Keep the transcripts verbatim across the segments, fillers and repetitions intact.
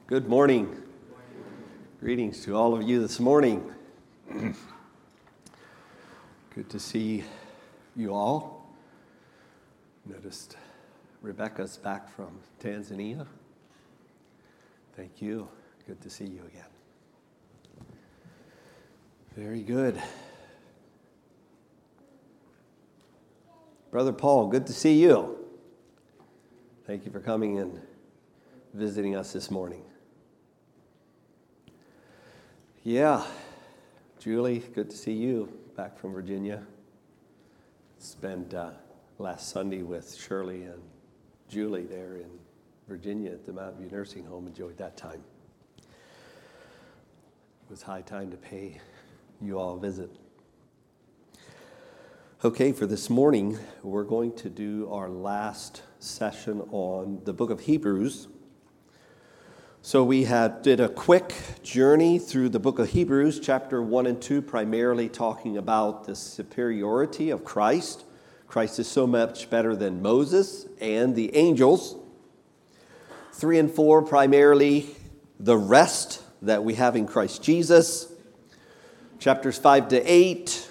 Good morning. Greetings to all of you this morning. Good to see you all. Noticed Rebecca's back from Tanzania. Thank you. Good to see you again. Very good. Brother Paul, good to see you. Thank you for coming and visiting us this morning. Yeah, Julie, good to see you back from Virginia. Spent uh, last Sunday with Shirley and Julie there in Virginia at the Mountain View Nursing Home. Enjoyed that time. It was high time to pay you all a visit. Okay, for this morning, we're going to do our last session on the book of Hebrews. So we had did a quick journey through the book of Hebrews, chapter one and two, primarily talking about the superiority of Christ. Christ is so much better than Moses and the angels. Three and four, primarily the rest that we have in Christ Jesus. Chapters five to eight,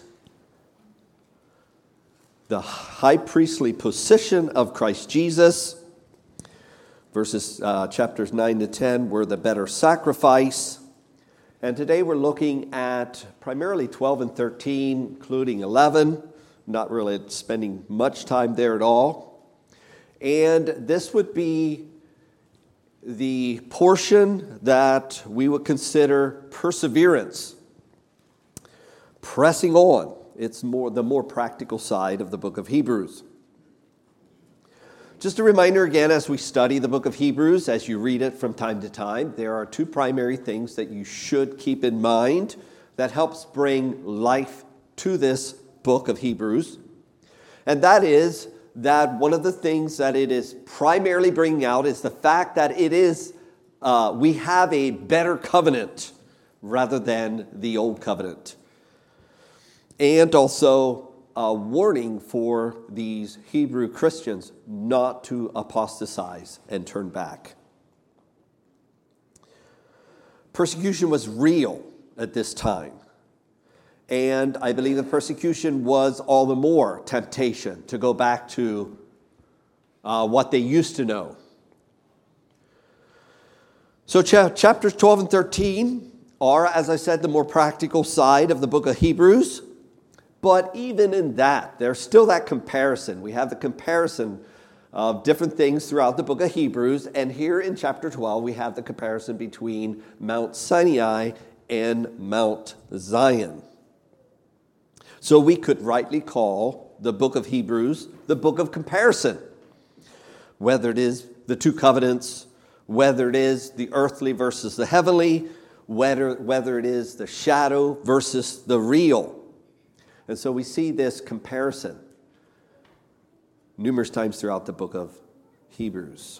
the high priestly position of Christ Jesus. Verses uh, chapters nine to ten were the better sacrifice. And today we're looking at primarily twelve and thirteen, including eleven. Not really spending much time there at all. And this would be the portion that we would consider perseverance. Pressing on. It's more the more practical side of the book of Hebrews. Just a reminder again, as we study the book of Hebrews, as you read it from time to time, there are two primary things that you should keep in mind that helps bring life to this book of Hebrews. And that is that one of the things that it is primarily bringing out is the fact that it is, uh, we have a better covenant rather than the old covenant. And also a warning for these Hebrew Christians not to apostatize and turn back. Persecution was real at this time. And I believe the persecution was all the more temptation to go back to uh, what they used to know. So cha- chapters twelve and thirteen are, as I said, the more practical side of the book of Hebrews. But even in that, there's still that comparison. We have the comparison of different things throughout the book of Hebrews. And here in chapter twelve, we have the comparison between Mount Sinai and Mount Zion. So we could rightly call the book of Hebrews the book of comparison. Whether it is the two covenants, whether it is the earthly versus the heavenly, whether, whether it is the shadow versus the real. And so we see this comparison numerous times throughout the book of Hebrews.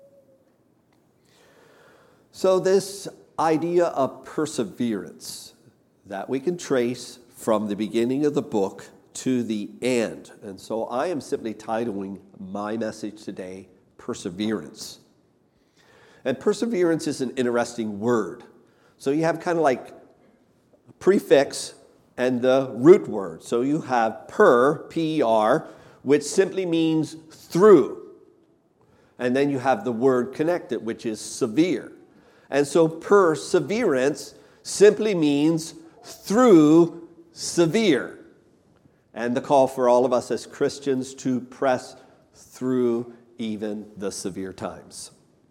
So this idea of perseverance that we can trace from the beginning of the book to the end. And so I am simply titling my message today, Perseverance. And perseverance is an interesting word. So you have kind of like a prefix and the root word. So you have per, P E R, which simply means through. And then you have the word connected, which is severe. And so perseverance simply means through severe. And the call for all of us as Christians to press through even the severe times.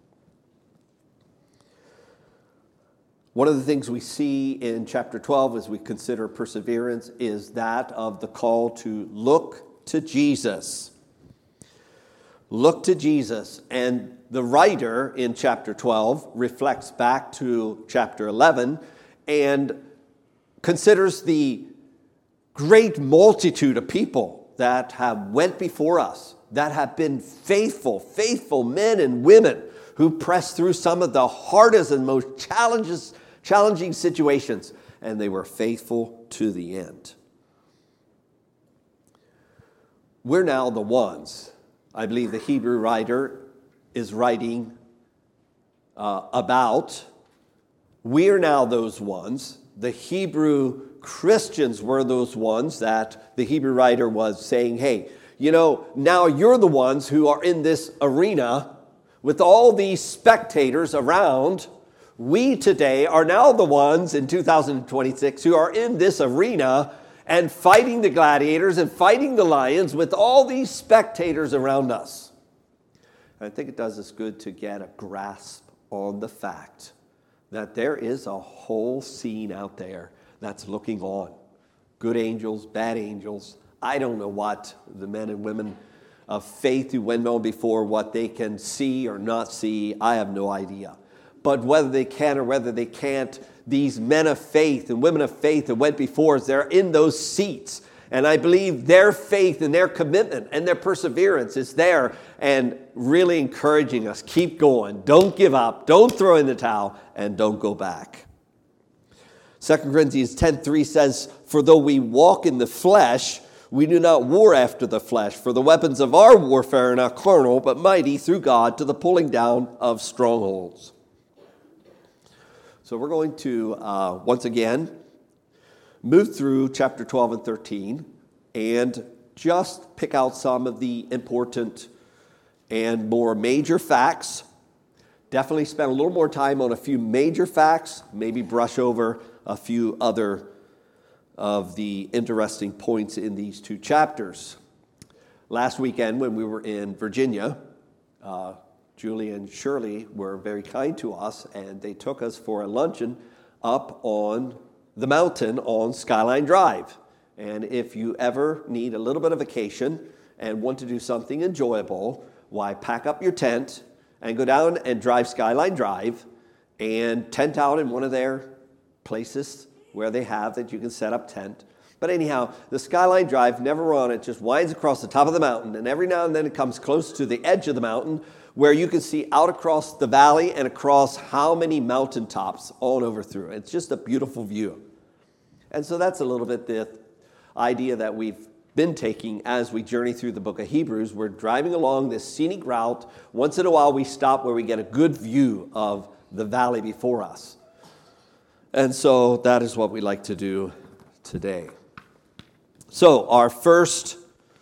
One of the things we see in chapter twelve as we consider perseverance is that of the call to look to Jesus. Look to Jesus. And the writer in chapter twelve reflects back to chapter eleven and considers the great multitude of people that have went before us, that have been faithful, faithful men and women who pressed through some of the hardest and most challenges challenging situations, and they were faithful to the end. We're now the ones, I believe the Hebrew writer is writing uh, about. We are now those ones. The Hebrew Christians were those ones that the Hebrew writer was saying, hey, you know, now you're the ones who are in this arena with all these spectators around. We today are now the ones in two thousand twenty-six who are in this arena and fighting the gladiators and fighting the lions with all these spectators around us. And I think it does us good to get a grasp on the fact that there is a whole scene out there that's looking on. Good angels, bad angels. I don't know what the men and women of faith who went on before, what they can see or not see. I have no idea. But whether they can or whether they can't, these men of faith and women of faith that went before us, they're in those seats. And I believe their faith and their commitment and their perseverance is there and really encouraging us. Keep going. Don't give up. Don't throw in the towel. And don't go back. Second Corinthians ten three says, for though we walk in the flesh, we do not war after the flesh. For the weapons of our warfare are not carnal, but mighty through God to the pulling down of strongholds. So we're going to, uh, once again, move through chapter twelve and thirteen and just pick out some of the important and more major facts. Definitely spend a little more time on a few major facts, maybe brush over a few other of the interesting points in these two chapters. Last weekend when we were in Virginia, uh, Julie and Shirley were very kind to us, and they took us for a luncheon up on the mountain on Skyline Drive. And if you ever need a little bit of vacation and want to do something enjoyable, why pack up your tent and go down and drive Skyline Drive and tent out in one of their places where they have that you can set up tent. But anyhow, the Skyline Drive, never on it, just winds across the top of the mountain, and every now and then it comes close to the edge of the mountain where you can see out across the valley and across how many mountaintops all over through. It's just a beautiful view. And so that's a little bit the idea that we've been taking as we journey through the book of Hebrews. We're driving along this scenic route. Once in a while we stop where we get a good view of the valley before us. And so that is what we like to do today. So our first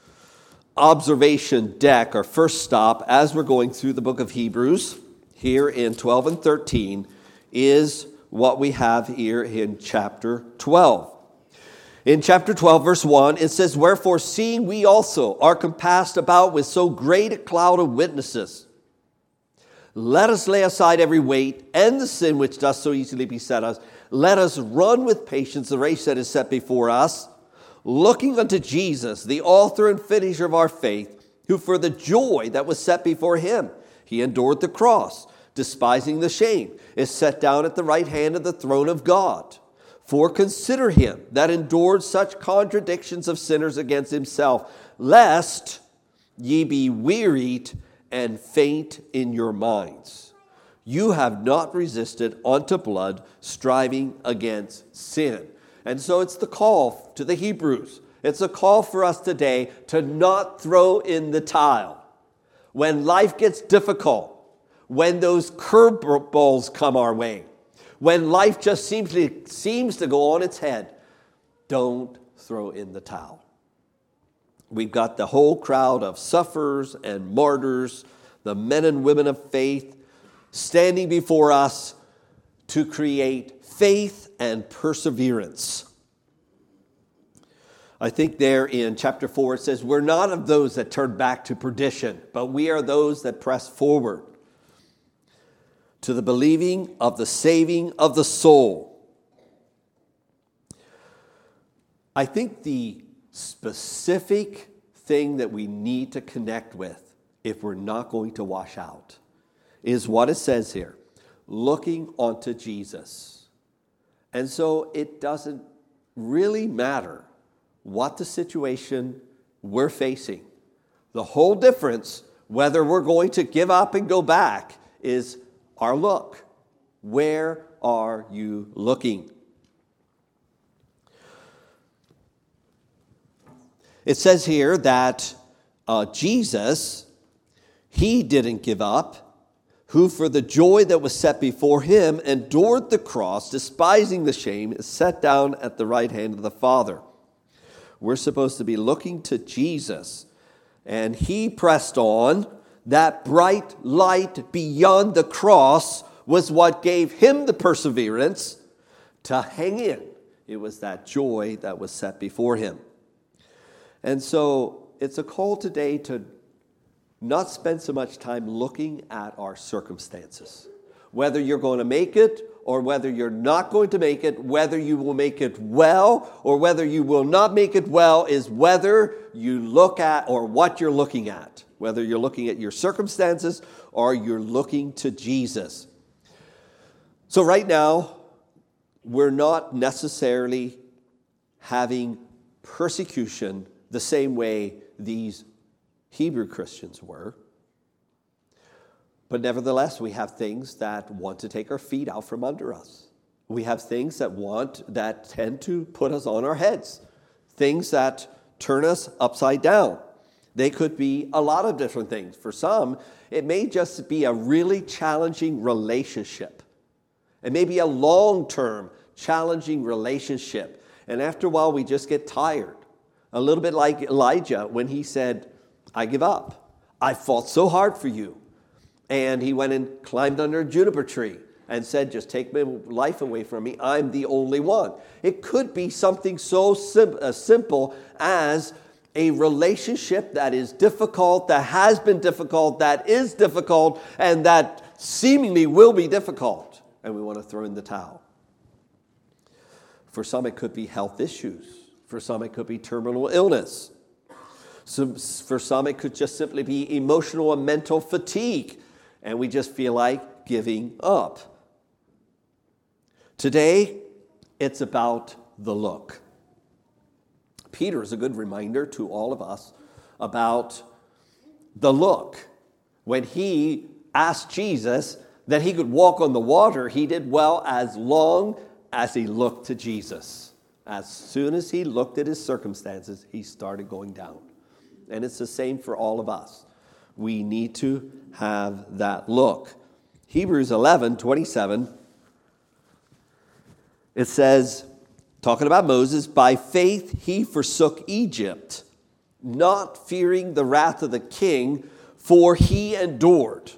observation deck, our first stop as we're going through the book of Hebrews here in twelve and thirteen is what we have here in chapter twelve. In chapter twelve, verse one, it says, wherefore, seeing we also are compassed about with so great a cloud of witnesses, let us lay aside every weight and the sin which doth so easily beset us. Let us run with patience the race that is set before us, looking unto Jesus, the author and finisher of our faith, who for the joy that was set before him, he endured the cross, despising the shame, is set down at the right hand of the throne of God. For consider him that endured such contradictions of sinners against himself, lest ye be wearied and faint in your minds. You have not resisted unto blood, striving against sin. And so it's the call to the Hebrews. It's a call for us today to not throw in the towel. When life gets difficult, when those curveballs come our way, when life just seems to, seems to go on its head, don't throw in the towel. We've got the whole crowd of sufferers and martyrs, the men and women of faith, standing before us to create faith and perseverance. I think there in chapter four it says, we're not of those that turn back to perdition, but we are those that press forward to the believing of the saving of the soul. I think the specific thing that we need to connect with if we're not going to wash out is what it says here, looking onto Jesus. And so it doesn't really matter what the situation we're facing. The whole difference, whether we're going to give up and go back, is our look. Where are you looking? It says here that uh, Jesus, he didn't give up who for the joy that was set before him endured the cross, despising the shame, is set down at the right hand of the Father. We're supposed to be looking to Jesus, and he pressed on. That bright light beyond the cross was what gave him the perseverance to hang in. It was that joy that was set before him. And so it's a call today to not spend so much time looking at our circumstances. Whether you're going to make it or whether you're not going to make it, whether you will make it well or whether you will not make it well, is whether you look at or what you're looking at. Whether you're looking at your circumstances or you're looking to Jesus. So right now, we're not necessarily having persecution the same way these Hebrew Christians were. But nevertheless, we have things that want to take our feet out from under us. We have things that want, that tend to put us on our heads. Things that turn us upside down. They could be a lot of different things. For some, it may just be a really challenging relationship. It may be a long-term challenging relationship. And after a while, we just get tired. A little bit like Elijah when he said, I give up. I fought so hard for you. And he went and climbed under a juniper tree and said, just take my life away from me. I'm the only one. It could be something so sim- uh, simple as a relationship that is difficult, that has been difficult, that is difficult, and that seemingly will be difficult. And we want to throw in the towel. For some, it could be health issues. For some, it could be terminal illness. So for some, it could just simply be emotional and mental fatigue. And we just feel like giving up. Today, it's about the look. Peter is a good reminder to all of us about the look. When he asked Jesus that he could walk on the water, he did well as long as he looked to Jesus. As soon as he looked at his circumstances, he started going down. And it's the same for all of us. We need to have that look. Hebrews eleven twenty-seven, it says, talking about Moses, by faith he forsook Egypt, not fearing the wrath of the king, for he endured.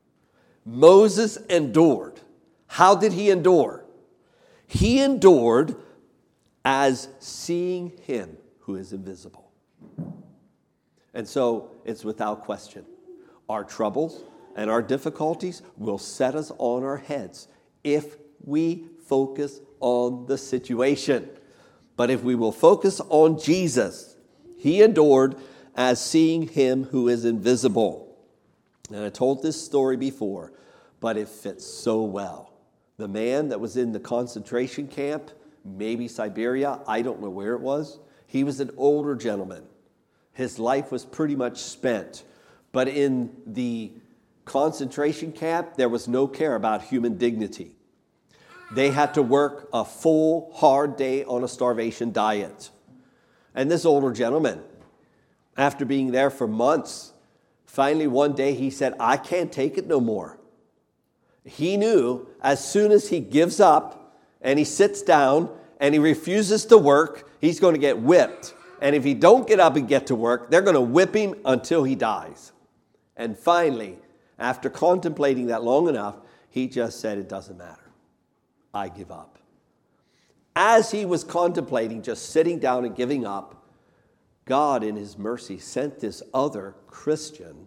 Moses endured. How did he endure? He endured as seeing him who is invisible. And so it's without question. Our troubles and our difficulties will set us on our heads if we focus on the situation. But if we will focus on Jesus, he endured as seeing him who is invisible. And I told this story before, but it fits so well. The man that was in the concentration camp, maybe Siberia, I don't know where it was. He was an older gentleman. His life was pretty much spent. But in the concentration camp, there was no care about human dignity. They had to work a full, hard day on a starvation diet. And this older gentleman, after being there for months, finally one day he said, I can't take it no more. He knew as soon as he gives up and he sits down and he refuses to work, he's going to get whipped. And if he don't get up and get to work, they're going to whip him until he dies. And finally, after contemplating that long enough, he just said, it doesn't matter. I give up. As he was contemplating just sitting down and giving up, God in his mercy sent this other Christian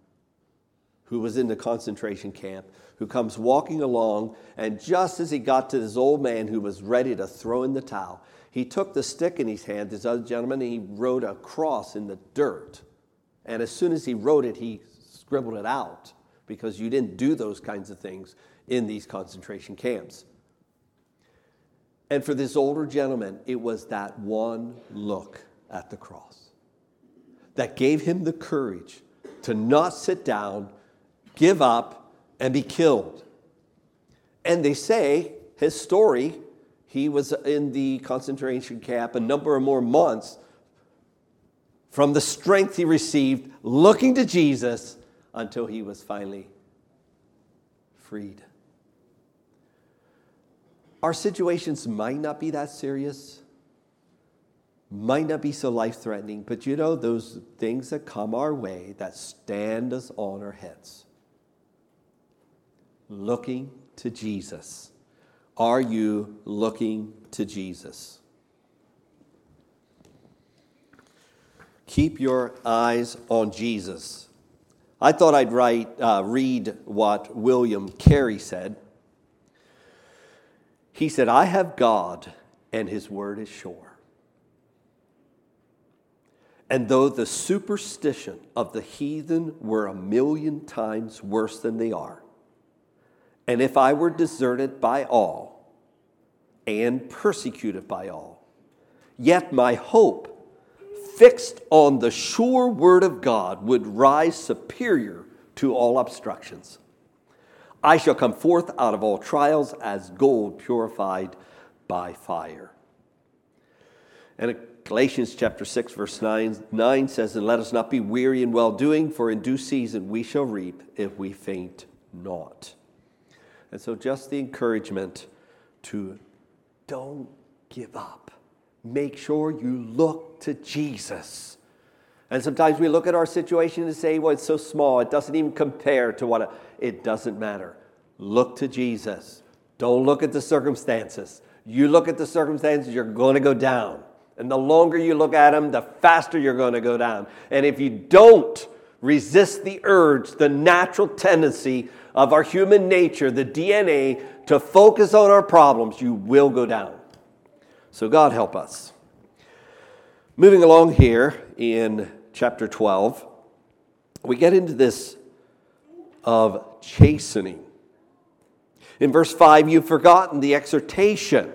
who was in the concentration camp, who comes walking along, and just as he got to this old man who was ready to throw in the towel, he took the stick in his hand, this other gentleman, and he wrote a cross in the dirt. And as soon as he wrote it, he scribbled it out, because you didn't do those kinds of things in these concentration camps. And for this older gentleman, it was that one look at the cross that gave him the courage to not sit down, give up, and be killed. And they say, his story, he was in the concentration camp a number of more months from the strength he received looking to Jesus until he was finally freed. Our situations might not be that serious, might not be so life-threatening, but you know, those things that come our way that stand us on our heads. Looking to Jesus. Are you looking to Jesus? Keep your eyes on Jesus. I thought I'd write, uh, read what William Carey said. He said, I have God, and his word is sure. And though the superstition of the heathen were a million times worse than they are, and if I were deserted by all and persecuted by all, yet my hope, fixed on the sure word of God, would rise superior to all obstructions. I shall come forth out of all trials as gold purified by fire. And Galatians chapter six, verse nine, nine says, and let us not be weary in well-doing, for in due season we shall reap if we faint not. And so just the encouragement to don't give up. Make sure you look to Jesus. And sometimes we look at our situation and say, well, it's so small, it doesn't even compare to what... A, it doesn't matter. Look to Jesus. Don't look at the circumstances. You look at the circumstances, you're going to go down. And the longer you look at them, the faster you're going to go down. And if you don't resist the urge, the natural tendency of our human nature, the D N A, to focus on our problems, you will go down. So God help us. Moving along here in chapter twelve, we get into this of chastening. In verse five, you've forgotten the exhortation,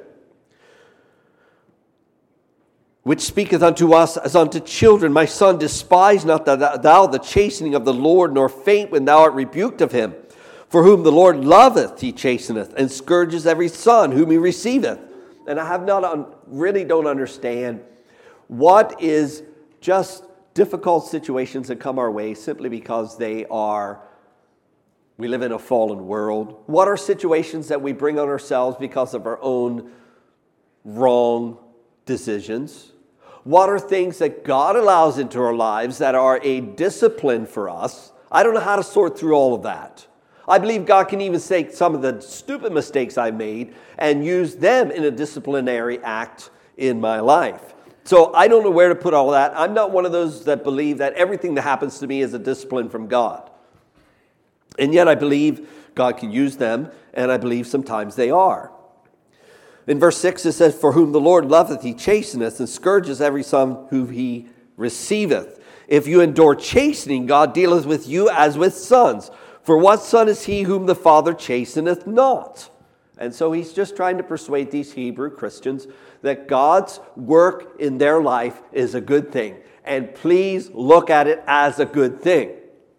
which speaketh unto us as unto children. My son, despise not thou the chastening of the Lord, nor faint when thou art rebuked of him. For whom the Lord loveth, he chasteneth, and scourges every son whom he receiveth. And I have not un- really don't understand what is just difficult situations that come our way simply because they are, we live in a fallen world. What are situations that we bring on ourselves because of our own wrong decisions? What are things that God allows into our lives that are a discipline for us? I don't know how to sort through all of that. I believe God can even take some of the stupid mistakes I made and use them in a disciplinary act in my life. So I don't know where to put all that. I'm not one of those that believe that everything that happens to me is a discipline from God. And yet I believe God can use them, and I believe sometimes they are. In verse six it says, for whom the Lord loveth, he chasteneth, and scourges every son whom he receiveth. If you endure chastening, God dealeth with you as with sons. For what son is he whom the Father chasteneth not? And so he's just trying to persuade these Hebrew Christians that God's work in their life is a good thing. And please look at it as a good thing.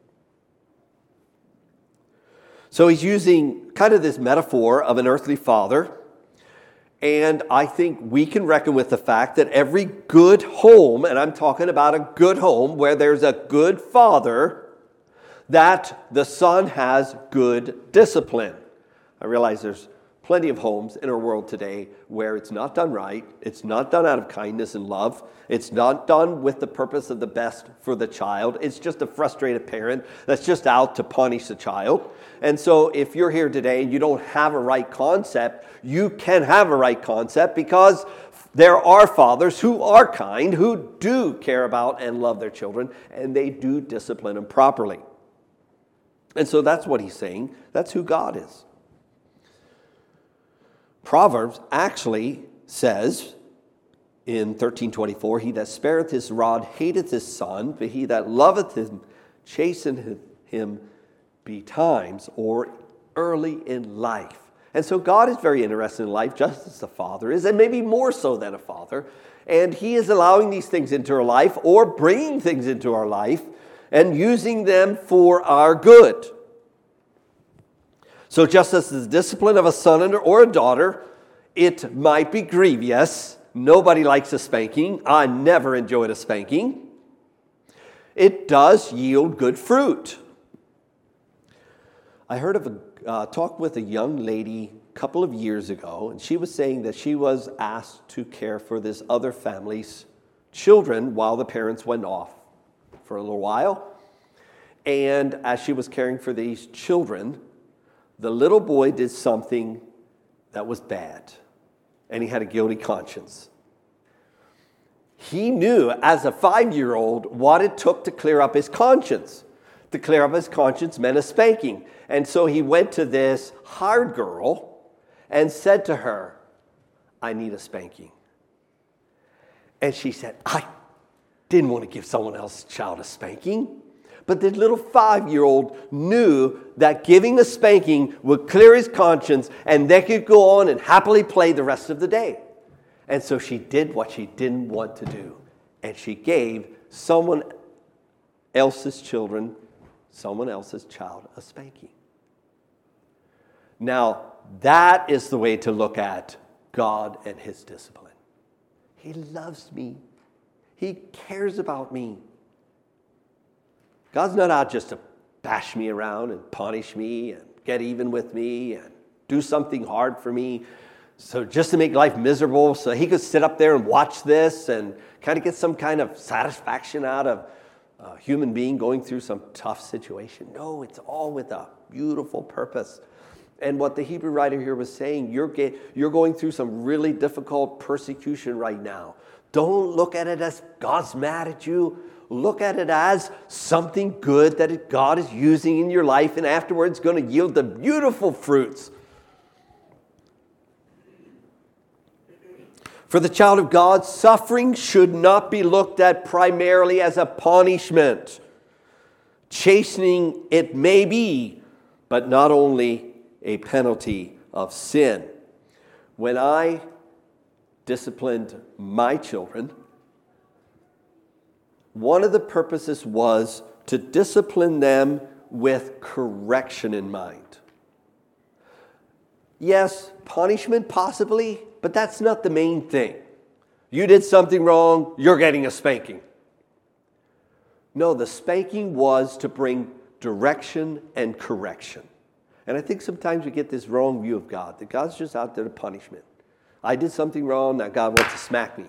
So he's using kind of this metaphor of an earthly father. And I think we can reckon with the fact that every good home, and I'm talking about a good home where there's a good father, that the son has good discipline. I realize there's plenty of homes in our world today where it's not done right. It's not done out of kindness and love. It's not done with the purpose of the best for the child. It's just a frustrated parent that's just out to punish the child. And so if you're here today and you don't have a right concept, you can have a right concept because there are fathers who are kind, who do care about and love their children, and they do discipline them properly. And so that's what he's saying. That's who God is. Proverbs actually says in thirteen twenty-four, he that spareth his rod hateth his son, but he that loveth him chasteneth him betimes, or early in life. And so God is very interested in life, just as the Father is, and maybe more so than a father. And he is allowing these things into our life, or bringing things into our life, and using them for our good. So just as the discipline of a son or a daughter, it might be grievous. Nobody likes a spanking. I never enjoyed a spanking. It does yield good fruit. I heard of a, uh, talked with a young lady a couple of years ago, and she was saying that she was asked to care for this other family's children while the parents went off for a little while. And as she was caring for these children, the little boy did something that was bad, and he had a guilty conscience. He knew as a five-year-old what it took to clear up his conscience. To clear up his conscience meant a spanking. And so he went to this hired girl and said to her, I need a spanking. And she said, I didn't want to give someone else's child a spanking. But the little five-year-old knew that giving a spanking would clear his conscience and they could go on and happily play the rest of the day. And so she did what she didn't want to do. And she gave someone else's children, someone else's child, a spanking. Now, that is the way to look at God and his discipline. He loves me. He cares about me. God's not out just to bash me around and punish me and get even with me and do something hard for me. So just to make life miserable so he could sit up there and watch this and kind of get some kind of satisfaction out of a human being going through some tough situation. No, it's all with a beautiful purpose. And what the Hebrew writer here was saying, you're, get, you're going through some really difficult persecution right now. Don't look at it as God's mad at you. Look at it as something good that God is using in your life and afterwards going to yield the beautiful fruits. For the child of God, suffering should not be looked at primarily as a punishment. Chastening it may be, but not only a penalty of sin. When I disciplined my children, one of the purposes was to discipline them with correction in mind. Yes, punishment possibly, but that's not the main thing. You did something wrong, you're getting a spanking. No, the spanking was to bring direction and correction. And I think sometimes we get this wrong view of God, that God's just out there to punish me. I did something wrong, now God wants to smack me.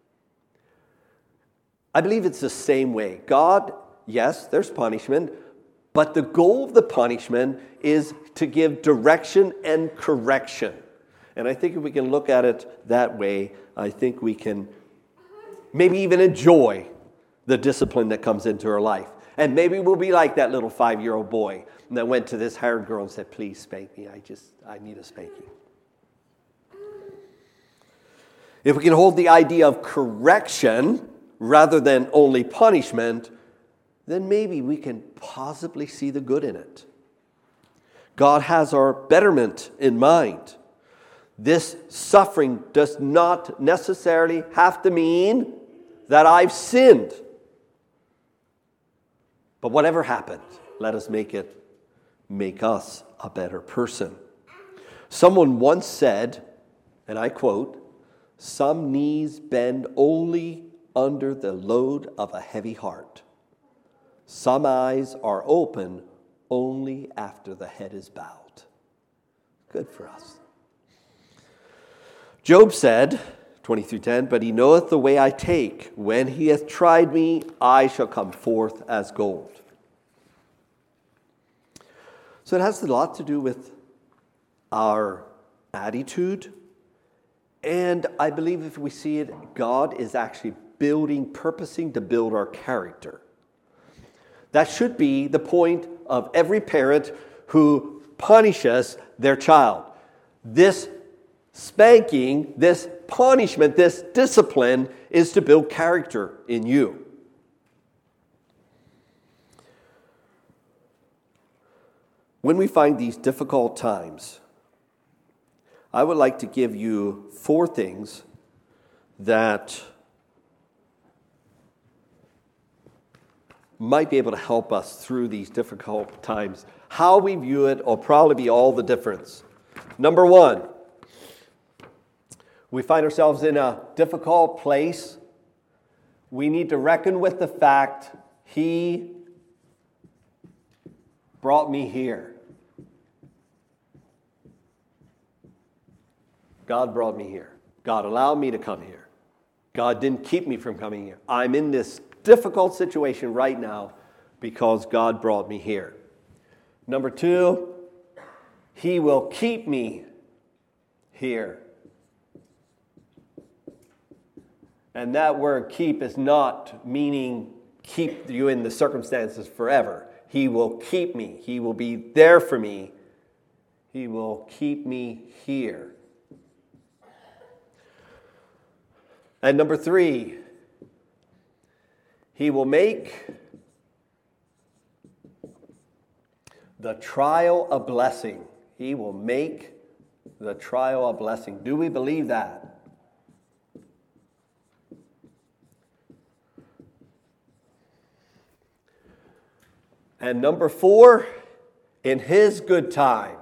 I believe it's the same way. God, yes, there's punishment, but the goal of the punishment is to give direction and correction. And I think if we can look at it that way, I think we can maybe even enjoy the discipline that comes into our life. And maybe we'll be like that little five-year-old boy that went to this hired girl and said, please spank me. I just, I need a spanking. If we can hold the idea of correction rather than only punishment, then maybe we can possibly see the good in it. God has our betterment in mind. This suffering does not necessarily have to mean that I've sinned. But whatever happened, let us make it make us a better person. Someone once said, and I quote, "Some knees bend only under the load of a heavy heart. Some eyes are open only after the head is bowed." Good for us. Job said, twenty-three ten, "But he knoweth the way I take. When he hath tried me, I shall come forth as gold." So it has a lot to do with our attitude. And I believe if we see it, God is actually building, purposing to build our character. That should be the point of every parent who punishes their child. This spanking, this punishment, this discipline is to build character in you. When we find these difficult times, I would like to give you four things that might be able to help us through these difficult times. How we view it will probably be all the difference. Number one, we find ourselves in a difficult place. We need to reckon with the fact He brought me here. God brought me here. God allowed me to come here. God didn't keep me from coming here. I'm in this difficult situation right now because God brought me here. Number two, He will keep me here. And that word keep is not meaning keep you in the circumstances forever. He will keep me. He will be there for me. He will keep me here. And number three, He will make the trial a blessing. He will make the trial a blessing. Do we believe that? And number four, in His good time,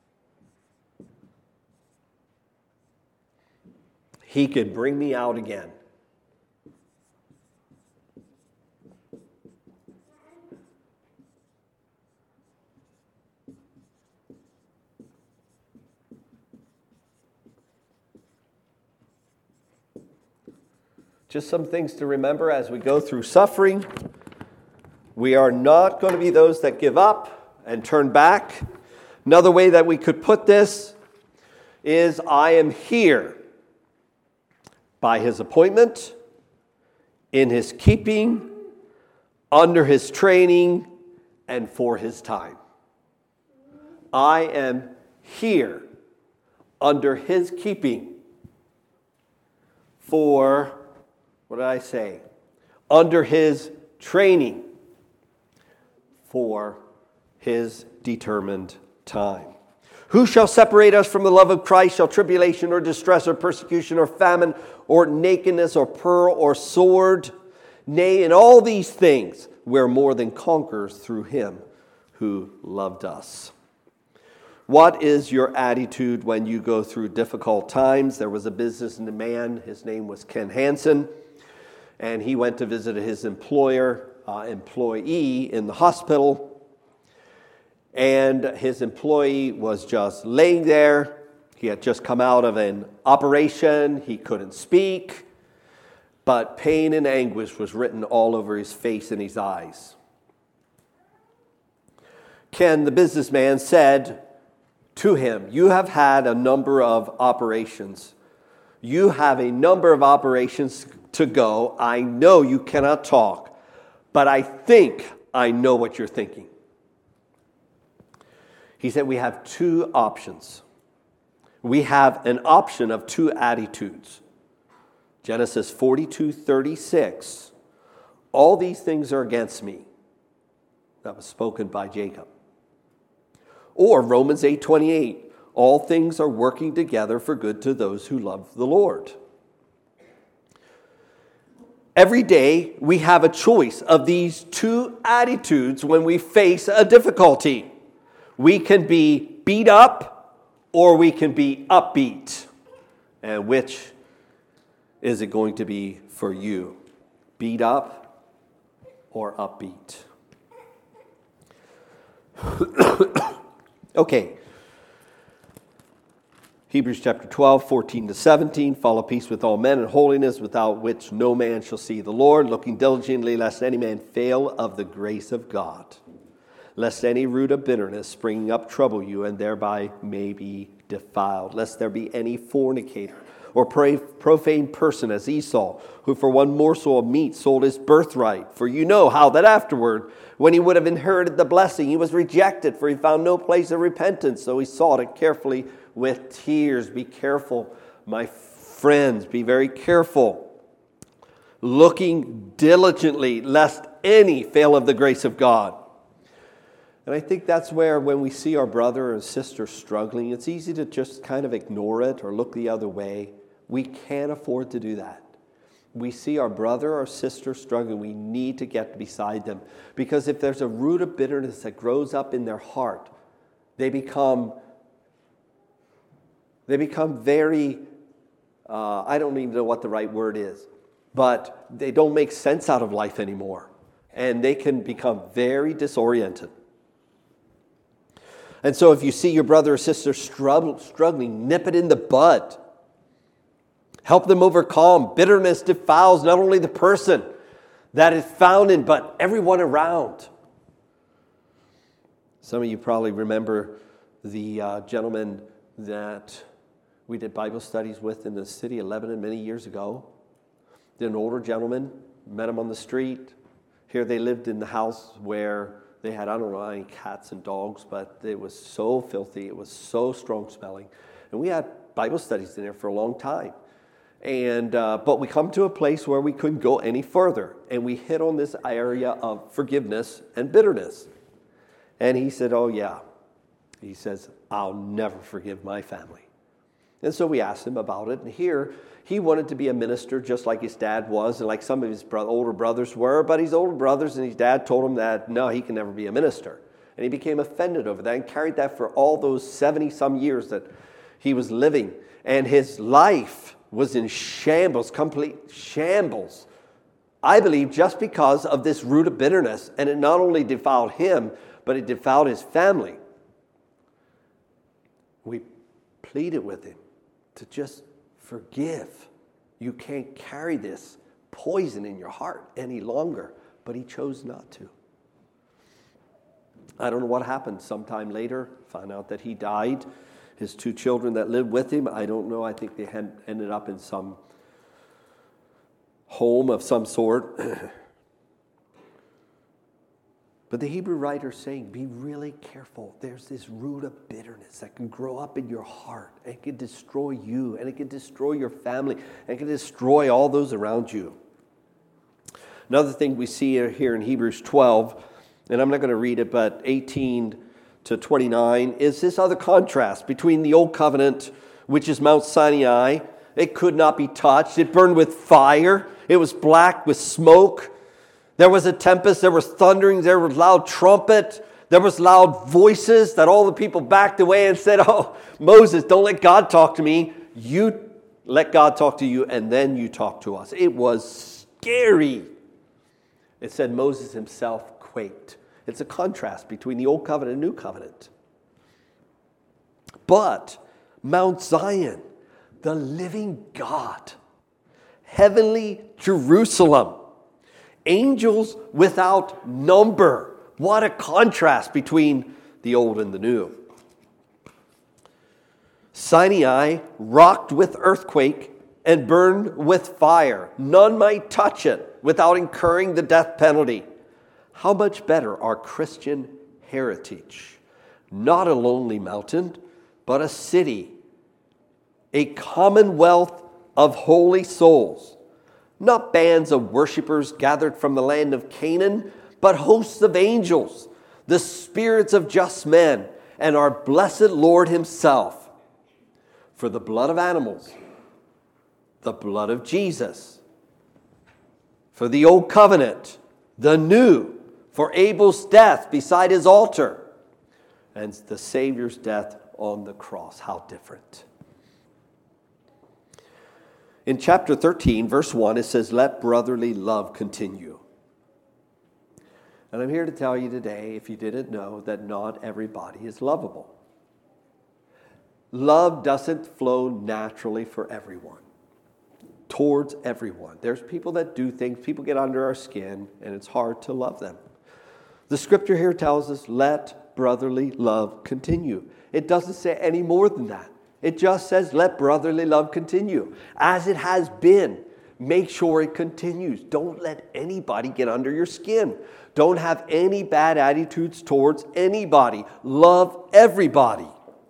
He could bring me out again. Just some things to remember as we go through suffering. We are not going to be those that give up and turn back. Another way that we could put this is, I am here by His appointment, in His keeping, under His training, and for His time. I am here under His keeping for, what did I say? Under His training, for His determined time. Who shall separate us from the love of Christ? Shall tribulation or distress or persecution or famine or nakedness or peril or sword? Nay, in all these things we're more than conquerors through Him who loved us. What is your attitude when you go through difficult times? There was a businessman, his name was Ken Hansen, and he went to visit his employer, uh, employee in the hospital. And his employee was just laying there. He had just come out of an operation. He couldn't speak. But pain and anguish was written all over his face and his eyes. Ken, the businessman, said to him, "You have had a number of operations. You have a number of operations to go. I know you cannot talk, but I think I know what you're thinking." He said, we have two options. We have an option of two attitudes. Genesis forty-two thirty-six. All these things are against me. That was spoken by Jacob. Or Romans eight twenty-eight. All things are working together for good to those who love the Lord. Every day we have a choice of these two attitudes when we face a difficulty. We can be beat up or we can be upbeat. And which is it going to be for you? Beat up or upbeat? Okay. Hebrews chapter twelve, fourteen to seventeen. Follow peace with all men and holiness, without which no man shall see the Lord, looking diligently lest any man fail of the grace of God, lest any root of bitterness springing up trouble you, and thereby may be defiled. Lest there be any fornicator or profane person as Esau, who for one morsel of meat sold his birthright. For you know how that afterward, when he would have inherited the blessing, he was rejected, for he found no place of repentance. So he sought it carefully with tears. Be careful, my friends. Be very careful. Looking diligently, lest any fail of the grace of God. And I think that's where, when we see our brother or sister struggling, it's easy to just kind of ignore it or look the other way. We can't afford to do that. We see our brother or sister struggling, we need to get beside them. Because if there's a root of bitterness that grows up in their heart, they become, they become very, uh, I don't even know what the right word is, but they don't make sense out of life anymore. And they can become very disoriented. And so if you see your brother or sister struggling, nip it in the bud. Help them overcome. Bitterness defiles not only the person that is found in, but everyone around. Some of you probably remember the uh, gentleman that we did Bible studies with in the city of Lebanon many years ago. An older gentleman, met him on the street. Here they lived in the house where they had, I don't know, any cats and dogs, but it was so filthy. It was so strong smelling. And we had Bible studies in there for a long time. And uh, but we come to a place where we couldn't go any further. And we hit on this area of forgiveness and bitterness. And he said, oh yeah. He says, I'll never forgive my family. And so we asked him about it. And here, he wanted to be a minister just like his dad was and like some of his bro- older brothers were. But his older brothers and his dad told him that, no, he can never be a minister. And he became offended over that and carried that for all those seventy-some years that he was living. And his life was in shambles, complete shambles. I believe just because of this root of bitterness. And it not only defiled him, but it defiled his family. We pleaded with him to just forgive. You can't carry this poison in your heart any longer. But he chose not to. I don't know what happened. Sometime later, found out that he died. His two children that lived with him, I don't know. I think they had ended up in some home of some sort. But the Hebrew writer is saying, be really careful. There's this root of bitterness that can grow up in your heart. And it can destroy you. And it can destroy your family. And it can destroy all those around you. Another thing we see here in Hebrews twelve, and I'm not going to read it, but eighteen to twenty-nine, is this other contrast between the old covenant, which is Mount Sinai. It could not be touched. It burned with fire. It was black with smoke. There was a tempest. There was thunderings. There was loud trumpet. There was loud voices that all the people backed away and said, oh, Moses, don't let God talk to me. You let God talk to you, and then you talk to us. It was scary. It said Moses himself quaked. It's a contrast between the old covenant and new covenant. But Mount Zion, the living God, heavenly Jerusalem, angels without number. What a contrast between the old and the new. Sinai rocked with earthquake and burned with fire. None might touch it without incurring the death penalty. How much better our Christian heritage? Not a lonely mountain, but a city, a commonwealth of holy souls. Not bands of worshipers gathered from the land of Canaan, but hosts of angels, the spirits of just men, and our blessed Lord himself. For the blood of animals, the blood of Jesus. For the old covenant, the new, for Abel's death beside his altar, and the Savior's death on the cross. How different. In chapter thirteen, verse one, it says, let brotherly love continue. And I'm here to tell you today, if you didn't know, that not everybody is lovable. Love doesn't flow naturally for everyone, towards everyone. There's people that do things, people get under our skin, and it's hard to love them. The scripture here tells us, let brotherly love continue. It doesn't say any more than that. It just says, let brotherly love continue. As it has been, make sure it continues. Don't let anybody get under your skin. Don't have any bad attitudes towards anybody. Love everybody.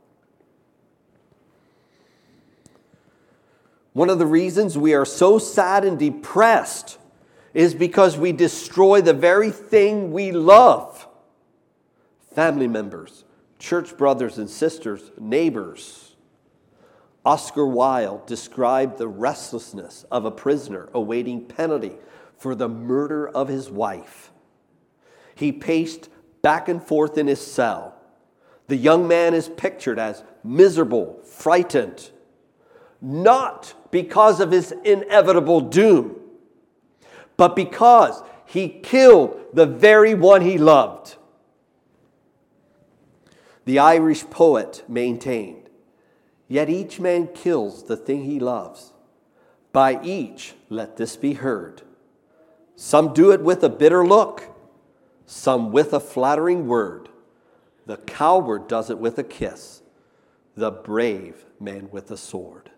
One of the reasons we are so sad and depressed is because we destroy the very thing we love. Family members, church brothers and sisters, neighbors. Oscar Wilde described the restlessness of a prisoner awaiting penalty for the murder of his wife. He paced back and forth in his cell. The young man is pictured as miserable, frightened, not because of his inevitable doom, but because he killed the very one he loved. The Irish poet maintained, yet each man kills the thing he loves, By each let this be heard. Some do it with a bitter look, some with a flattering word. The coward does it with a kiss, the brave man with a sword.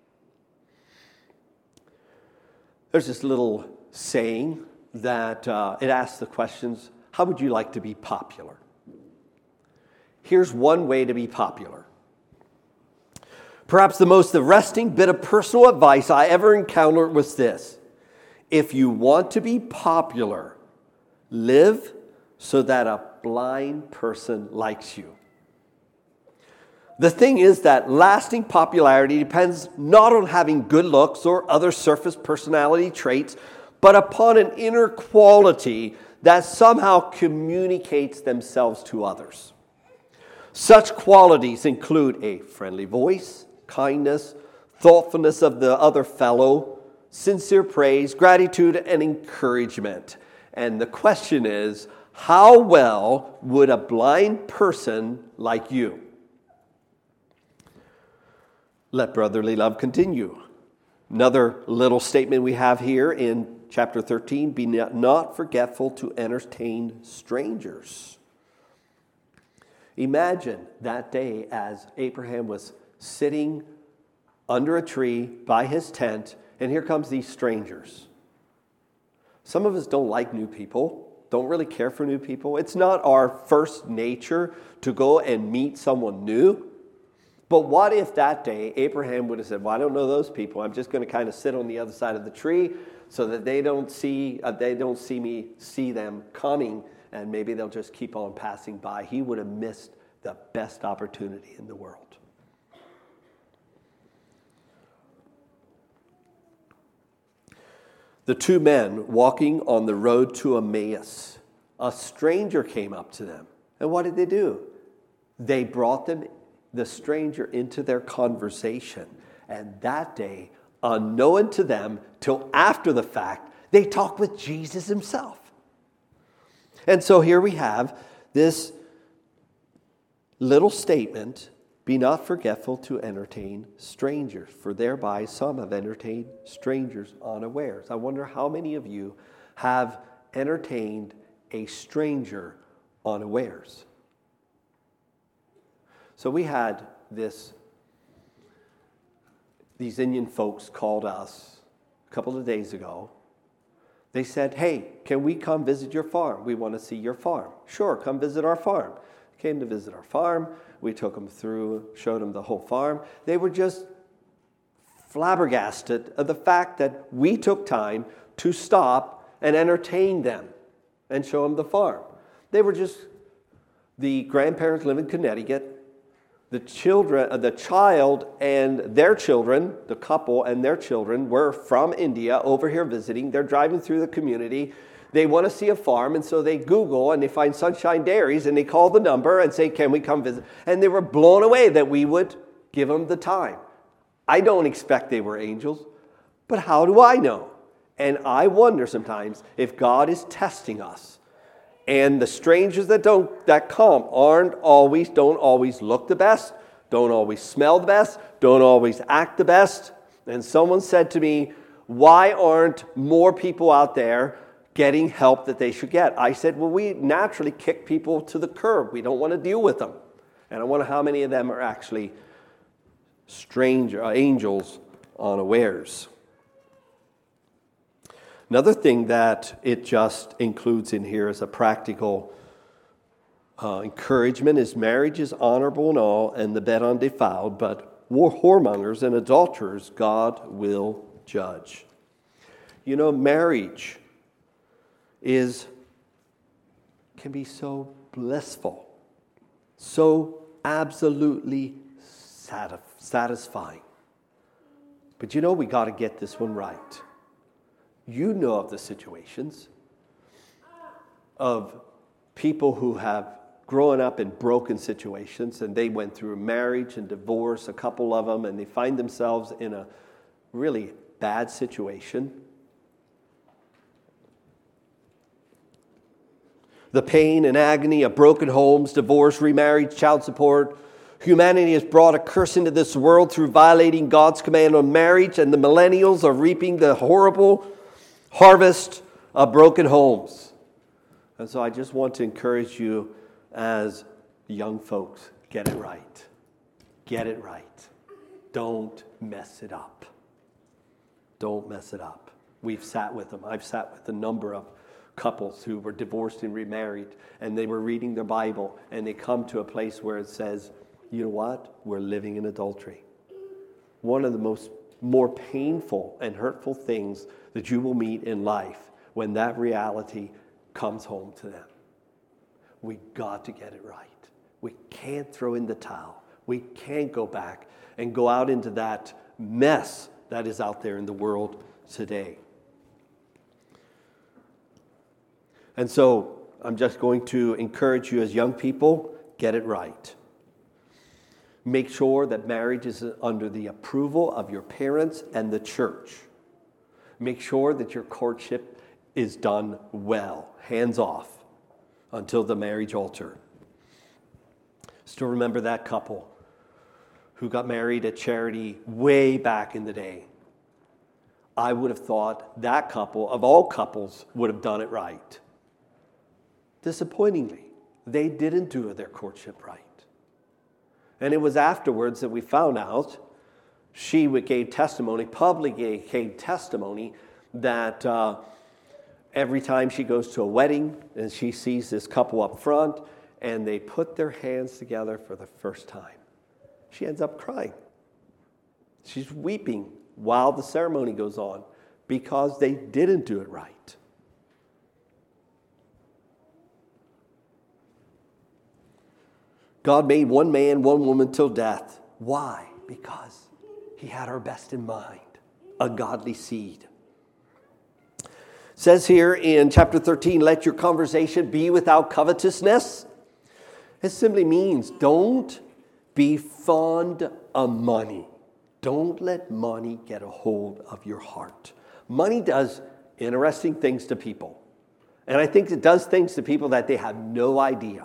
There's this little saying that uh, it asks the questions, how would you like to be popular? Here's one way to be popular. Perhaps the most arresting bit of personal advice I ever encountered was this. If you want to be popular, live so that a blind person likes you. The thing is that lasting popularity depends not on having good looks or other surface personality traits, but upon an inner quality that somehow communicates themselves to others. Such qualities include a friendly voice, kindness, thoughtfulness of the other fellow, sincere praise, gratitude, and encouragement. And the question is, how well would a blind person like you? Let brotherly love continue. Another little statement we have here in chapter thirteen, be not forgetful to entertain strangers. Imagine that day as Abraham was sitting under a tree by his tent, and here comes these strangers. Some of us don't like new people, don't really care for new people. It's not our first nature to go and meet someone new. But what if that day Abraham would have said, well, I don't know those people. I'm just going to kind of sit on the other side of the tree so that they don't see uh, they don't see me see them coming, and maybe they'll just keep on passing by. He would have missed the best opportunity in the world. The two men walking on the road to Emmaus, a stranger came up to them. And what did they do? They brought them, the stranger, into their conversation. And that day, unknown to them, till after the fact, they talked with Jesus himself. And so here we have this little statement, be not forgetful to entertain strangers, for thereby some have entertained strangers unawares. I wonder how many of you have entertained a stranger unawares. So we had this, these Indian folks called us a couple of days ago. They said, hey, can we come visit your farm? We want to see your farm. Sure, come visit our farm. Came to visit our farm. We took them through, showed them the whole farm. They were just flabbergasted at the fact that we took time to stop and entertain them and show them the farm. They were just, the grandparents live in Connecticut. The children, the child and their children, the couple and their children were from India over here visiting. They're driving through the community. They want to see a farm, and so they Google and they find Sunshine Dairies, and they call the number and say, can we come visit? And they were blown away that we would give them the time. I don't expect they were angels, but how do I know? And I wonder sometimes if God is testing us. And the strangers that don't that come aren't always, don't always look the best, don't always smell the best, don't always act the best. And someone said to me, why aren't more people out there getting help that they should get? I said, well, we naturally kick people to the curb. We don't want to deal with them. And I wonder how many of them are actually stranger uh, angels unawares. Another thing that it just includes in here as a practical uh, encouragement is marriage is honorable and all, and the bed undefiled, but whoremongers and adulterers God will judge. You know, marriage is can be so blissful, so absolutely satisf- satisfying. But you know, we got to get this one right. You know of the situations of people who have grown up in broken situations, and they went through marriage and divorce, a couple of them, and they find themselves in a really bad situation. The pain and agony of broken homes, divorce, remarriage, child support, Humanity has brought a curse into this world through violating God's command on marriage, and the millennials are reaping the horrible harvest of broken homes. And so I just want to encourage you as young folks, get it right. Get it right. Don't mess it up. Don't mess it up. We've sat with them. I've sat with a number of couples who were divorced and remarried, and they were reading their Bible, and they come to a place where it says, you know what? We're living in adultery. One of the most more painful and hurtful things that you will meet in life when that reality comes home to them. We got to get it right. We can't throw in the towel. We can't go back and go out into that mess that is out there in the world today. And so I'm just going to encourage you as young people, get it right. Make sure that marriage is under the approval of your parents and the church. Make sure that your courtship is done well, hands off, until the marriage altar. Still remember that couple who got married at charity way back in the day. I would have thought that couple, of all couples, would have done it right. Disappointingly, they didn't do their courtship right. And it was afterwards that we found out, she gave testimony, publicly gave testimony, that uh, every time she goes to a wedding and she sees this couple up front and they put their hands together for the first time, she ends up crying. She's weeping while the ceremony goes on because they didn't do it right. God made one man, one woman till death. Why? Because he had our best in mind, a godly seed. It says here in chapter thirteen, let your conversation be without covetousness. It simply means don't be fond of money. Don't let money get a hold of your heart. Money does interesting things to people. And I think it does things to people that they have no idea.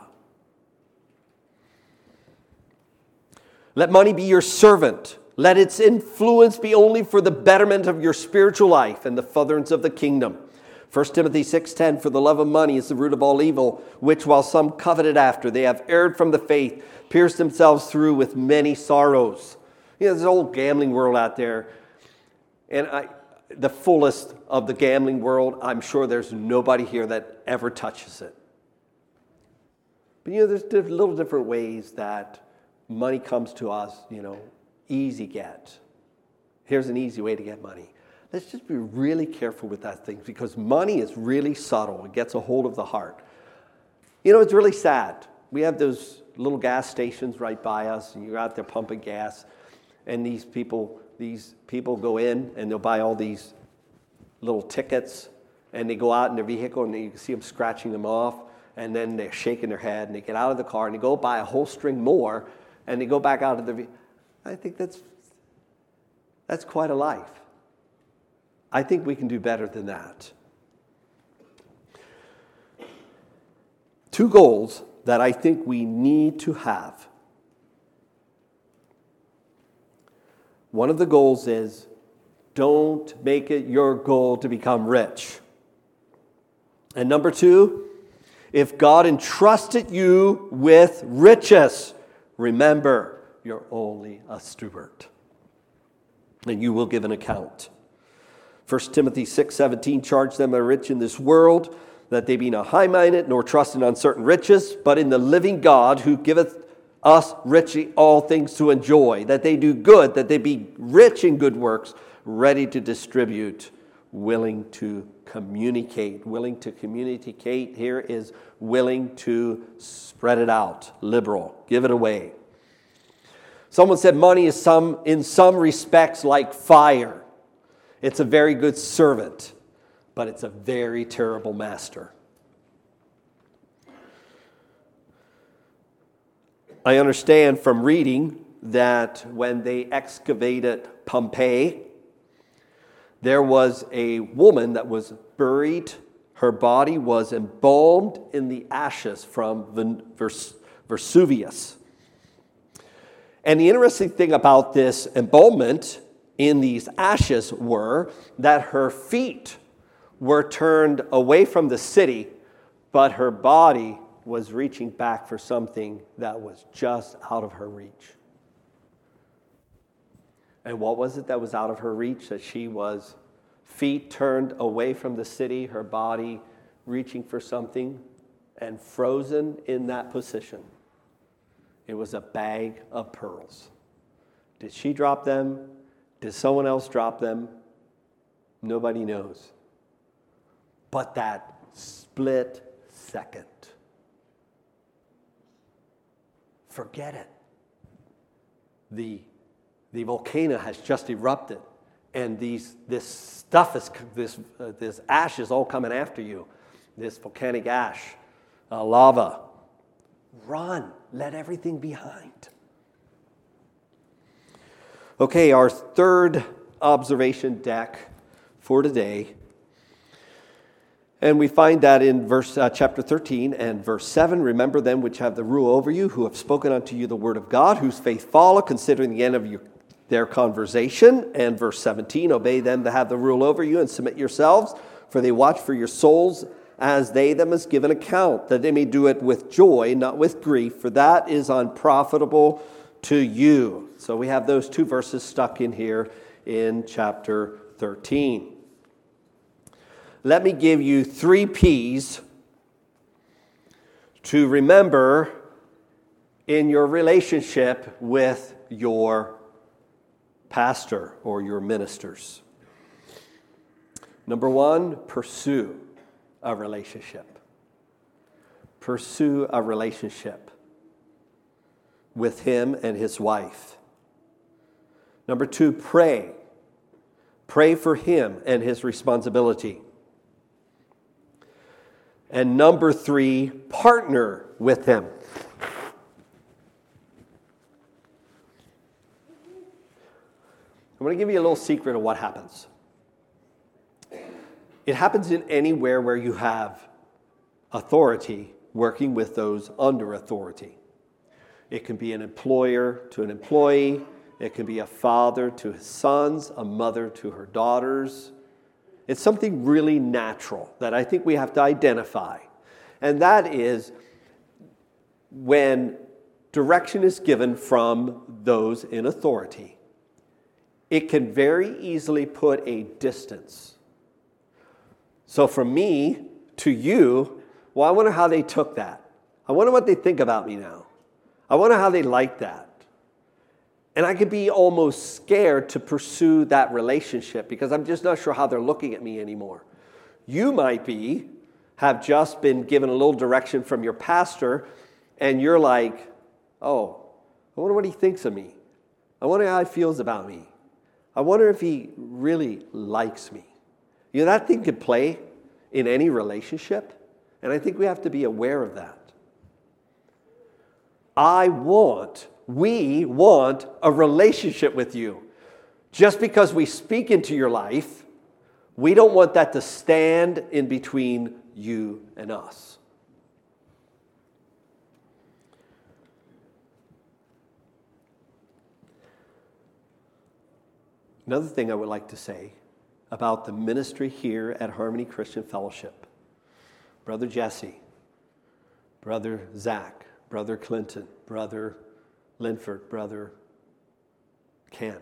Let money be your servant. Let its influence be only for the betterment of your spiritual life and the furtherance of the kingdom. First Timothy six ten, for the love of money is the root of all evil, which while some coveted after, they have erred from the faith, pierced themselves through with many sorrows. You know, there's an old gambling world out there, and I, the fullest of the gambling world, I'm sure there's nobody here that ever touches it. But you know, there's diff- little different ways that money comes to us, you know, easy get. Here's an easy way to get money. Let's just be really careful with that thing because money is really subtle. It gets a hold of the heart. You know, it's really sad. We have those little gas stations right by us, and you're out there pumping gas, and these people, these people go in and they'll buy all these little tickets, and they go out in their vehicle and you can see them scratching them off, and then they're shaking their head, and they get out of the car and they go buy a whole string more, and they go back out of the vehicle. I think that's that's quite a life. I think we can do better than that. Two goals that I think we need to have. One of the goals is don't make it your goal to become rich. And number two, if God entrusted you with riches, remember, you're only a steward, and you will give an account. First Timothy six seventeen, charge them that are rich in this world, that they be not high-minded, nor trust in uncertain riches, but in the living God, who giveth us richly all things to enjoy, that they do good, that they be rich in good works, ready to distribute, willing to communicate. Willing to communicate here is willing to spread it out, liberal, give it away. Someone said money is some, in some respects like fire. It's a very good servant, but it's a very terrible master. I understand from reading that when they excavated Pompeii, there was a woman that was buried. Her body was embalmed in the ashes from Vesuvius. And the interesting thing about this embalmment in these ashes were that her feet were turned away from the city, but her body was reaching back for something that was just out of her reach. And what was it that was out of her reach? That she was feet turned away from the city, her body reaching for something, and frozen in that position. It was a bag of pearls. Did she drop them? Did someone else drop them? Nobody knows. But that split second, forget it. The, the volcano has just erupted, and these this stuff is this uh, this ash is all coming after you. This volcanic ash, uh, lava. Run! Let everything behind. Okay, our third observation deck for today. And we find that in verse uh, chapter thirteen and verse seven. Remember them which have the rule over you, who have spoken unto you the word of God, whose faith follow, considering the end of your, their conversation. And verse seventeen, obey them that have the rule over you, and submit yourselves, for they watch for your souls, as they them is given account, that they may do it with joy, not with grief, for that is unprofitable to you. So we have those two verses stuck in here in chapter thirteen. Let me give you three P's to remember in your relationship with your pastor or your ministers. Number one, pursue a relationship. Pursue a relationship with him and his wife. Number two, pray. Pray for him and his responsibility. And number three, partner with him. I'm going to give you a little secret of what happens. It happens in anywhere where you have authority working with those under authority. It can be an employer to an employee. It can be a father to his sons, a mother to her daughters. It's something really natural that I think we have to identify. And that is when direction is given from those in authority, it can very easily put a distance. So from me to you, well, I wonder how they took that. I wonder what they think about me now. I wonder how they like that. And I could be almost scared to pursue that relationship because I'm just not sure how they're looking at me anymore. You might be, have just been given a little direction from your pastor, and you're like, oh, I wonder what he thinks of me. I wonder how he feels about me. I wonder if he really likes me. You know, that thing could play in any relationship, and I think we have to be aware of that. I want, we want a relationship with you. Just because we speak into your life, we don't want that to stand in between you and us. Another thing I would like to say about the ministry here at Harmony Christian Fellowship. Brother Jesse, Brother Zach, Brother Clinton, Brother Linford, Brother Ken.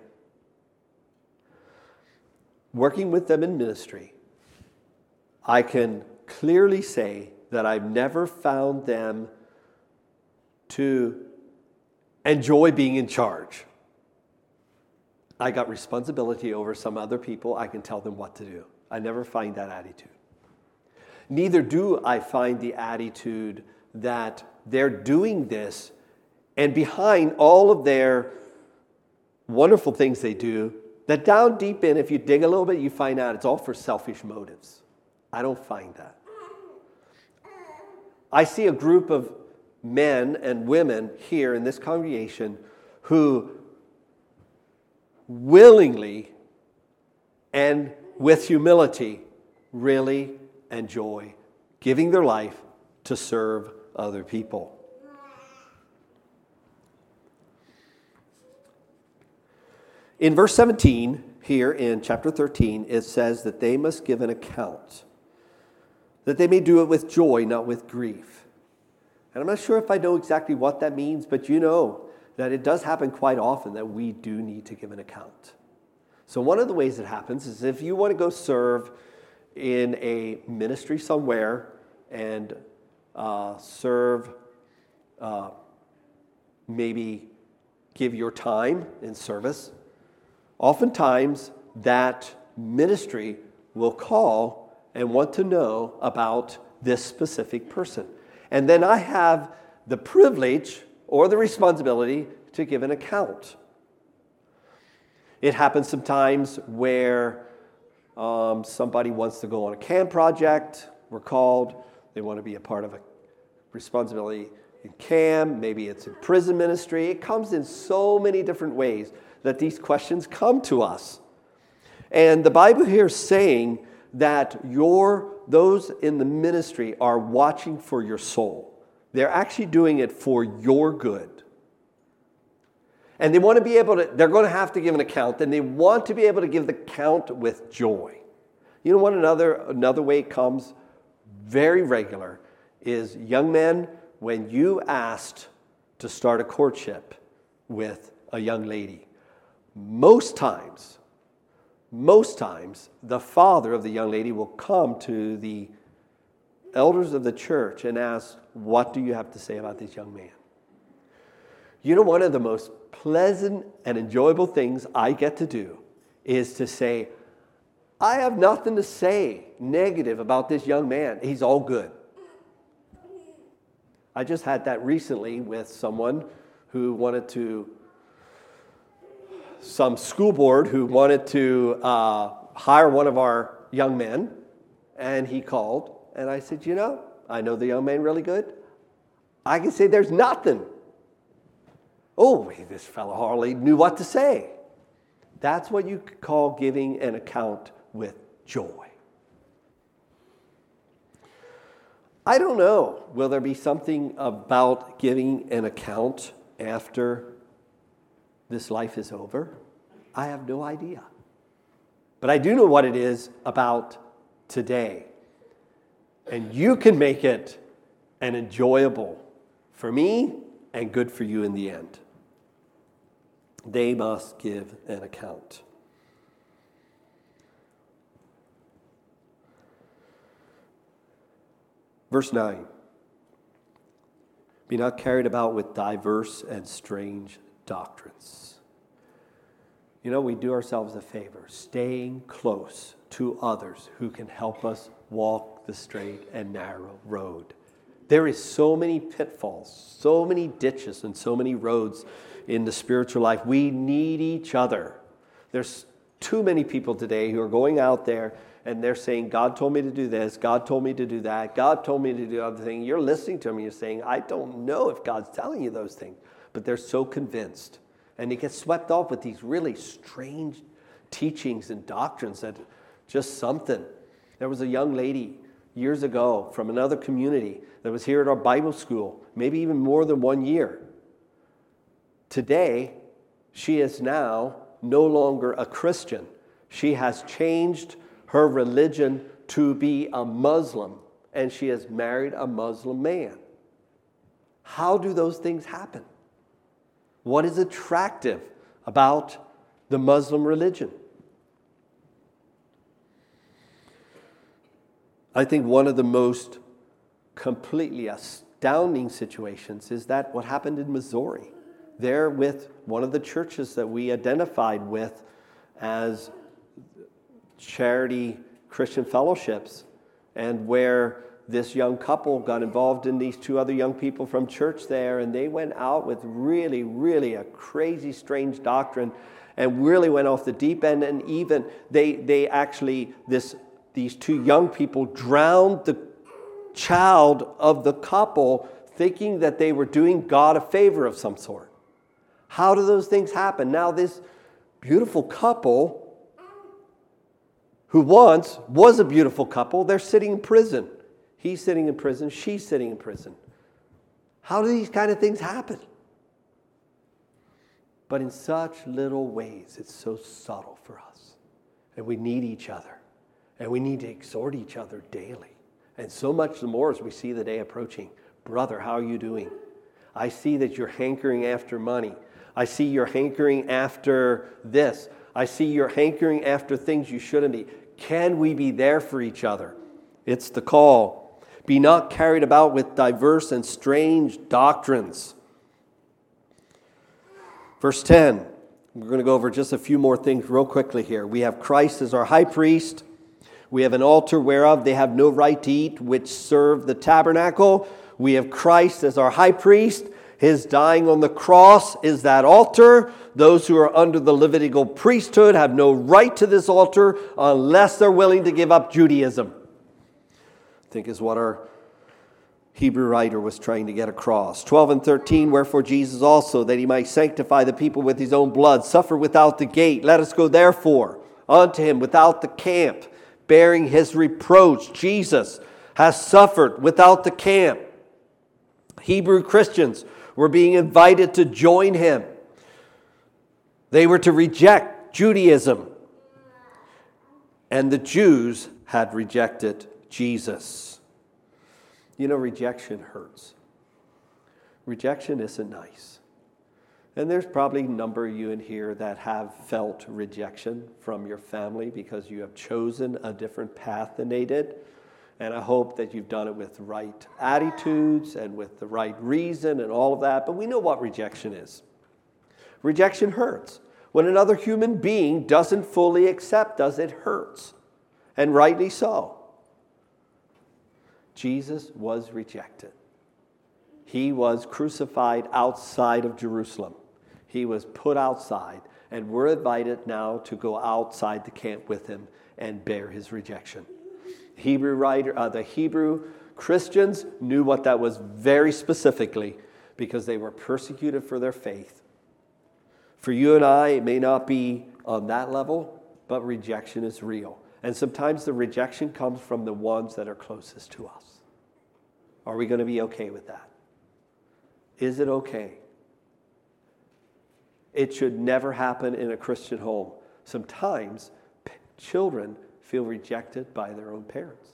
Working with them in ministry, I can clearly say that I've never found them to enjoy being in charge. I got responsibility over some other people. I can tell them what to do. I never find that attitude. Neither do I find the attitude that they're doing this, and behind all of their wonderful things they do, that down deep in, if you dig a little bit, you find out it's all for selfish motives. I don't find that. I see a group of men and women here in this congregation who willingly and with humility really enjoy giving their life to serve other people. In verse seventeen, here in chapter thirteen, it says that they must give an account, that they may do it with joy, not with grief. And I'm not sure if I know exactly what that means, but you know that it does happen quite often that we do need to give an account. So one of the ways it happens is if you want to go serve in a ministry somewhere and uh, serve, uh, maybe give your time in service, oftentimes that ministry will call and want to know about this specific person. And then I have the privilege or the responsibility to give an account. It happens sometimes where um, somebody wants to go on a camp project. We're called. They want to be a part of a responsibility in camp. Maybe it's in prison ministry. It comes in so many different ways that these questions come to us. And the Bible here is saying that your those in the ministry are watching for your soul. They're actually doing it for your good. And they want to be able to, they're going to have to give an account, and they want to be able to give the account with joy. You know what another, another way it comes very regular is, young men, when you asked to start a courtship with a young lady, most times, most times, the father of the young lady will come to the elders of the church and ask, what do you have to say about this young man? You know, one of the most pleasant and enjoyable things I get to do is to say, I have nothing to say negative about this young man. He's all good. I just had that recently with someone who wanted to, some school board who wanted to uh, hire one of our young men, and he called, and I said, you know, I know the young man really good. I can say there's nothing. Oh, this fellow hardly knew what to say. That's what you could call giving an account with joy. I don't know. Will there be something about giving an account after this life is over? I have no idea. But I do know what it is about today. And you can make it an enjoyable for me and good for you in the end. They must give an account. Verse nine. Be not carried about with diverse and strange doctrines. You know, we do ourselves a favor, staying close to others who can help us walk the straight and narrow road. There is so many pitfalls, so many ditches, and so many roads in the spiritual life. We need each other. There's too many people today who are going out there and they're saying, God told me to do this, God told me to do that, God told me to do other thing. You're listening to them and you're saying, I don't know if God's telling you those things. But they're so convinced. And they get swept off with these really strange teachings and doctrines that just something. There was a young lady years ago from another community that was here at our Bible school, maybe even more than one year. Today, she is now no longer a Christian. She has changed her religion to be a Muslim, and she has married a Muslim man. How do those things happen? What is attractive about the Muslim religion? I think one of the most completely astounding situations is that what happened in Missouri. There with one of the churches that we identified with as charity Christian fellowships, and where this young couple got involved in these two other young people from church there, and they went out with really, really a crazy, strange doctrine, and really went off the deep end, and even they they actually, this these two young people drowned the child of the couple, thinking that they were doing God a favor of some sort. How do those things happen? Now this beautiful couple, who once was a beautiful couple, they're sitting in prison. He's sitting in prison, she's sitting in prison. How do these kind of things happen? But in such little ways, it's so subtle for us. And we need each other. And we need to exhort each other daily. And so much the more as we see the day approaching. Brother, how are you doing? I see that you're hankering after money. I see you're hankering after this. I see you're hankering after things you shouldn't be. Can we be there for each other? It's the call. Be not carried about with diverse and strange doctrines. Verse ten, we're going to go over just a few more things real quickly here. We have Christ as our high priest. We have an altar whereof they have no right to eat, which serve the tabernacle. We have Christ as our high priest. His dying on the cross is that altar. Those who are under the Levitical priesthood have no right to this altar unless they're willing to give up Judaism. I think is what our Hebrew writer was trying to get across. twelve and thirteen, wherefore Jesus also, that he might sanctify the people with his own blood, suffer without the gate. Let us go therefore unto him without the camp, bearing his reproach. Jesus has suffered without the camp. Hebrew Christians were being invited to join him. They were to reject Judaism. And the Jews had rejected Jesus. You know, rejection hurts. Rejection isn't nice. And there's probably a number of you in here that have felt rejection from your family because you have chosen a different path than they did. And I hope that you've done it with the right attitudes and with the right reason and all of that. But we know what rejection is. Rejection hurts. When another human being doesn't fully accept us, it hurts. And rightly so. Jesus was rejected. He was crucified outside of Jerusalem. He was put outside. And we're invited now to go outside the camp with him and bear his rejection. Hebrew writer, uh, the Hebrew Christians knew what that was very specifically because they were persecuted for their faith. For you and I, it may not be on that level, but rejection is real. And sometimes the rejection comes from the ones that are closest to us. Are we going to be okay with that? Is it okay? It should never happen in a Christian home. Sometimes p- children feel rejected by their own parents.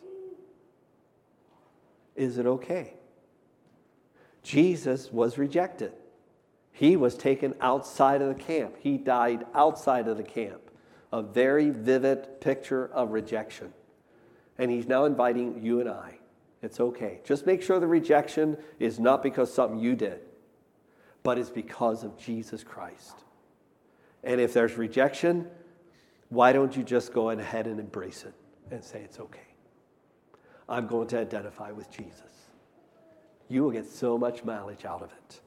Is it okay? Jesus was rejected. He was taken outside of the camp. He died outside of the camp. A very vivid picture of rejection. And he's now inviting you and I. It's okay. Just make sure the rejection is not because something you did, but it's because of Jesus Christ. And if there's rejection, why don't you just go ahead and embrace it and say it's okay? I'm going to identify with Jesus. You will get so much mileage out of it.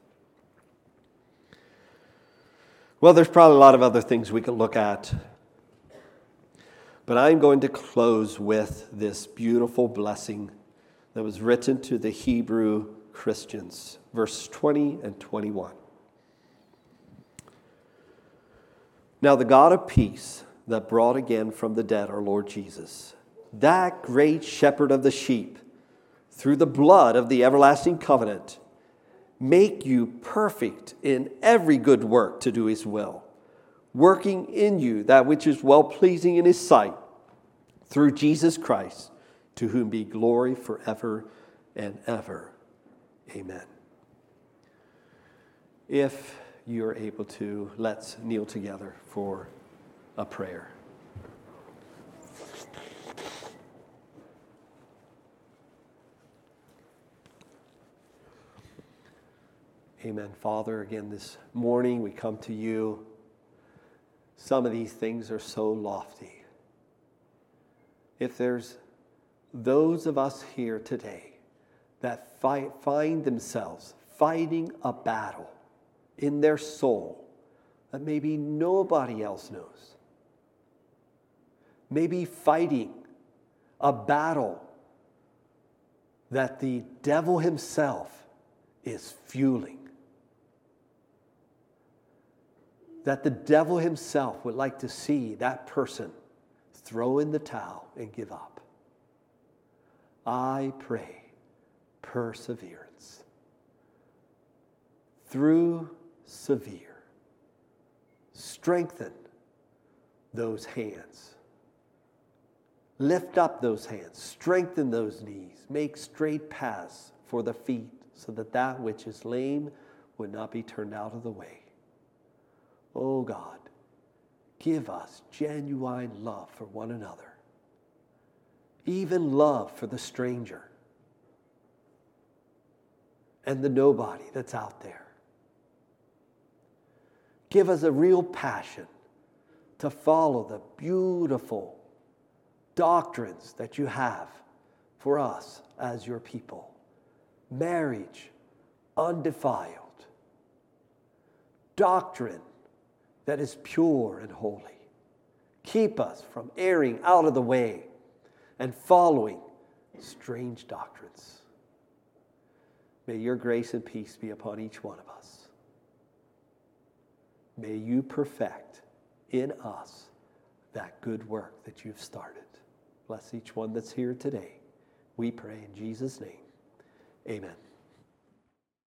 Well, there's probably a lot of other things we could look at. But I'm going to close with this beautiful blessing that was written to the Hebrew Christians. Verse twenty and twenty-one. Now the God of peace that brought again from the dead our Lord Jesus, that great shepherd of the sheep, through the blood of the everlasting covenant, make you perfect in every good work to do his will, working in you that which is well-pleasing in his sight, through Jesus Christ, to whom be glory forever and ever. Amen. If you're able to, let's kneel together for a prayer. Amen. Father, again this morning we come to you. Some of these things are so lofty. If there's those of us here today that fight, find themselves fighting a battle in their soul that maybe nobody else knows, maybe fighting a battle that the devil himself is fueling, that the devil himself would like to see that person throw in the towel and give up. I pray perseverance through severe Strengthen those hands. Lift up those hands. Strengthen those knees. Make straight paths for the feet so that that which is lame would not be turned out of the way. Oh God, give us genuine love for one another. Even love for the stranger and the nobody that's out there. Give us a real passion to follow the beautiful doctrines that you have for us as your people. Marriage undefiled. Doctrine that is pure and holy. Keep us from erring out of the way and following strange doctrines. May your grace and peace be upon each one of us. May you perfect in us that good work that you've started. Bless each one that's here today. We pray in Jesus' name. Amen.